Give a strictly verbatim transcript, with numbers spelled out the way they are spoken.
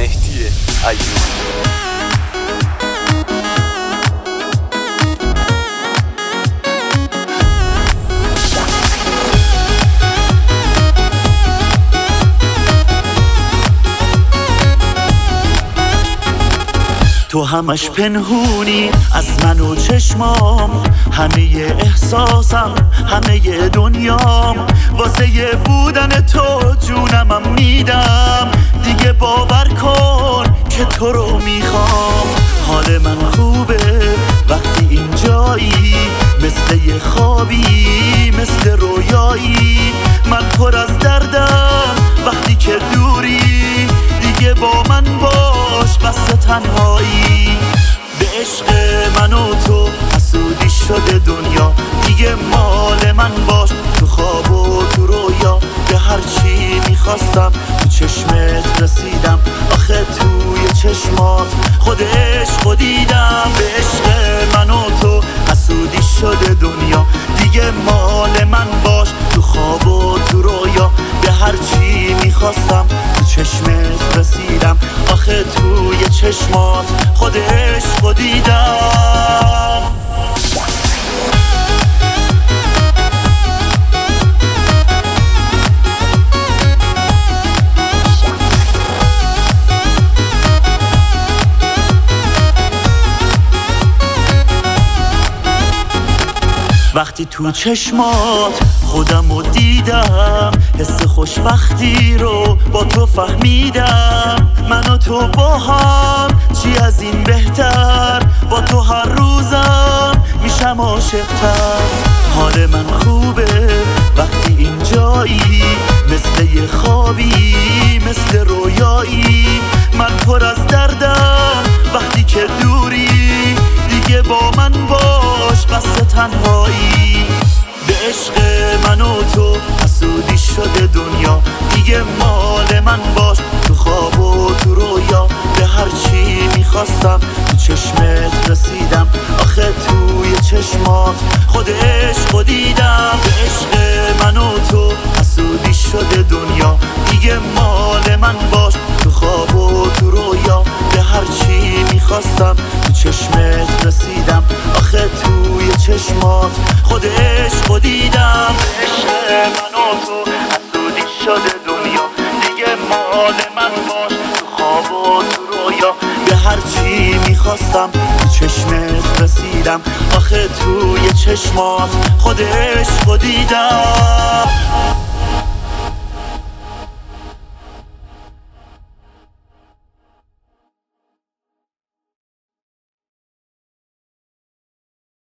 مهدی ایوبی. تو همش پنهونی از من و چشمام، همه احساسم، همه دنیام، واسه بودن تو جونمم میدم. دیگه باور کن که تو رو میخوام. حال من خوبه وقتی اینجایی، مثل یه خوابی، مثل رویایی. من پر از دردم وقتی که دوری، دیگه با من باش بس تنهایی. به عشق من و تو حسودی شده دنیا، دیگه مال من باش تو خواب و تو رویا. به هر چی میخواستم تو چشمت رسیدم، آخه توی چشمات خود عشق دیدم. به عشق من و تو حسودی شده دنیا، دیگه مال من باش تو خواب و تو رویا. به هر چی میخواستم تو چشمت رسیدم، آخه توی چشمات خود عشق دیدم. وقتی تو چشمات خودم رو دیدم، حس خوشبختی رو با تو فهمیدم. من و تو با هم چی از این بهتر، با تو هر روزم میشم عاشق‌تر. حال من خوبه وقتی اینجایی، مثل یه خوابی، مثل رویایی. من پر از دردم وقتی که دوری، دیگه با من باش بس تنهایی. به عشق من و تو حسودی شده دنیا، دیگه مال من باش تو خواب و تو رویا. به هر چی میخواستم تو چشمت رسیدم، آخه توی چشمات خود عشق دیدم. به عشق من و تو حسودی شده دنیا، دیگه مال من باش تو خواب و تو رویا. به هر چی میخواستم تو چشمت رسیدم، آخه توی چشمات خود عشق دیدم. به عشق من و تو حسودی شده دنیا، دیگه مال من باش تو خواب و تو رویا. به هر چی میخواستم تو چشمت رسیدم، آخه توی چشمات خود عشق دیدم.